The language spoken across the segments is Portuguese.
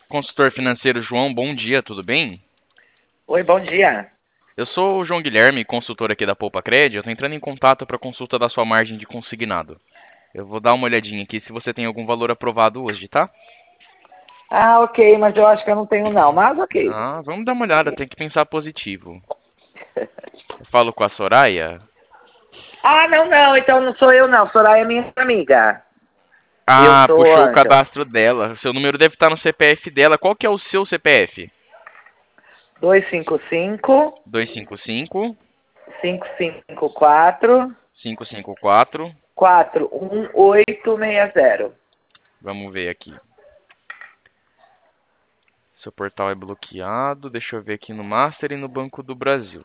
Consultor financeiro João, bom dia, tudo bem? Oi, bom dia. Eu sou o João Guilherme, consultor aqui da Poupa Cred. Eu estou entrando em contato para consulta da sua margem de consignado. Eu vou dar uma olhadinha aqui se você tem algum valor aprovado hoje, tá? Ah, ok, mas eu acho que eu não tenho não, mas ok. Ah, vamos dar uma olhada, tem que pensar positivo. Eu falo com a Soraya. Ah, não, então não sou eu não, Soraya é minha amiga. Eu Ah, sou puxou o Ângela. cadastro dela. Seu número deve estar no CPF dela. Qual que é o seu CPF? 255 255 554 554. 41860. Vamos ver aqui. Seu portal é bloqueado. Deixa eu ver aqui no Master e no Banco do Brasil.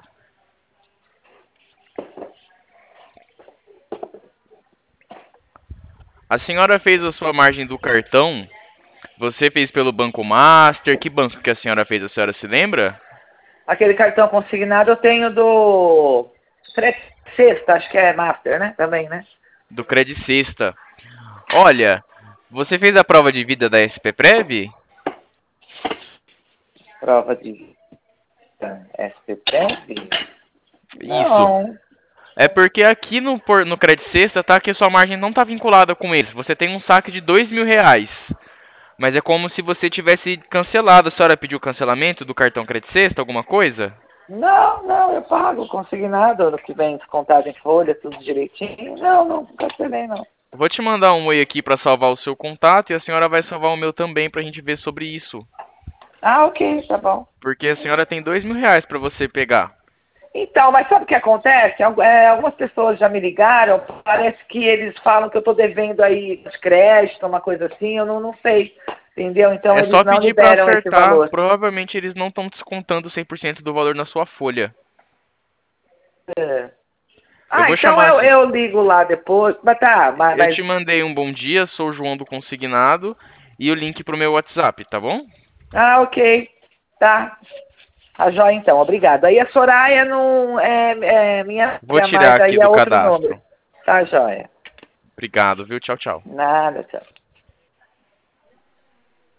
A senhora fez a sua margem do cartão? Você fez pelo Banco Master? Que banco que a senhora fez? A senhora se lembra? Aquele cartão consignado eu tenho do Sexta, acho que é Master, né? Também, né? Do Credit Sexta. Olha, você fez a prova de vida da SP-Prev? Prova de SPPR? Isso. Não. É porque aqui no Credit Sexta tá que a sua margem não tá vinculada com eles. Você tem um saque de R$ 2.000. Mas é como se você tivesse cancelado. A senhora pediu cancelamento do cartão Credit Sexta, alguma coisa? Não, eu pago consignado, ano que vem descontado em folha, tudo direitinho. Não cancelei não. Vou te mandar um oi aqui para salvar o seu contato e a senhora vai salvar o meu também pra gente ver sobre isso. Ah, ok, tá bom. Porque a senhora tem R$ 2.000 para você pegar. Então, mas sabe o que acontece? Algumas pessoas já me ligaram, parece que eles falam que eu estou devendo aí de crédito, uma coisa assim, eu não sei, entendeu? Então É eles só não pedir para liberam esse acertar. valor. Provavelmente eles não estão descontando 100% do valor na sua folha. É. Eu Ah, vou então chamar. eu ligo lá depois, mas tá, Eu te mandei um bom dia, sou o João do Consignado e o link pro meu WhatsApp, tá bom? ah, ok, tá. A joia então, obrigado. Aí a Soraya não é minha Vou amiga, tirar mas aqui aí é do outro número. cadastro. Tá, joia. Obrigado, viu? Tchau, tchau. Nada, tchau.